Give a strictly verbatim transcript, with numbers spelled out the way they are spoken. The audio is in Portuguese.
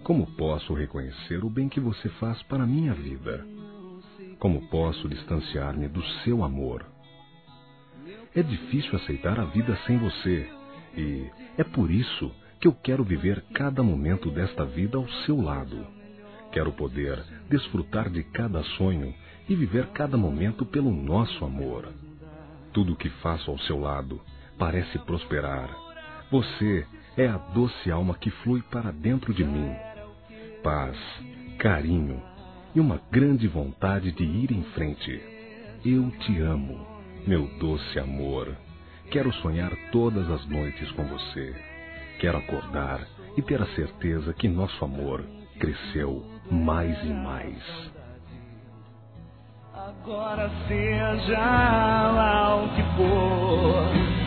Como posso reconhecer o bem que você faz para a minha vida? Como posso distanciar-me do seu amor? É difícil aceitar a vida sem você, e é por isso que eu quero viver cada momento desta vida ao seu lado. Quero poder desfrutar de cada sonho e viver cada momento pelo nosso amor. Tudo o que faço ao seu lado parece prosperar. Você é a doce alma que flui para dentro de mim. Paz, carinho e uma grande vontade de ir em frente. Eu te amo, meu doce amor. Quero sonhar todas as noites com você. Quero acordar e ter a certeza que nosso amor cresceu mais e mais. Agora seja lá o que for,